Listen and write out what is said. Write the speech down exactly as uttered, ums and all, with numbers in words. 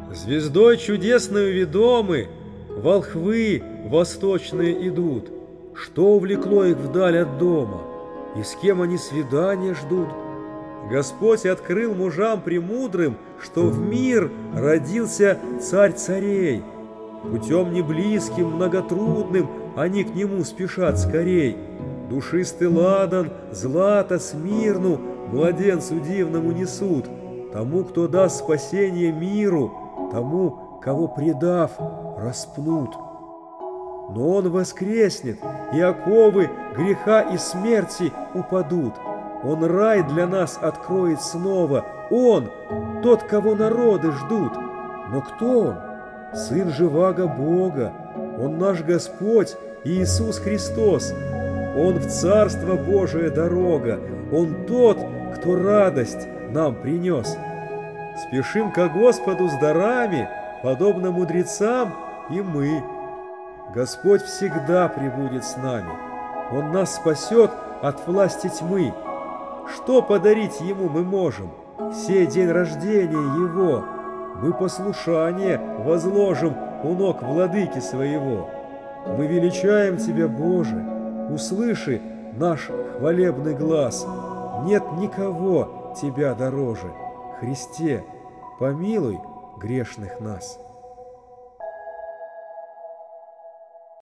Звездой чудесную ведомы, волхвы восточные идут. Что увлекло их вдаль от дома, и с кем они свидания ждут? Господь открыл мужам премудрым, что в мир родился царь царей. Путем неблизким, многотрудным они к нему спешат скорей. Душистый ладан, злато, смирну младенцу дивному несут. Тому, кто даст спасение миру, тому, кого предав, распнут. Но он воскреснет, и оковы греха и смерти упадут. Он рай для нас откроет снова. Он, тот, кого народы ждут. Но кто он? Сын живаго Бога. Он наш Господь Иисус Христос. Он в Царство Божие дорога. Он тот, кто радость нам принес. Спешим ко Господу с дарами, подобно мудрецам и мы. Господь всегда пребудет с нами. Он нас спасет от власти тьмы. Что подарить Ему мы можем? Сей день рождения Его мы послушание возложим у ног владыки своего. Мы величаем Тебя, Боже, услыши наш хвалебный глас. Нет никого Тебя дороже. Христе, помилуй грешных нас.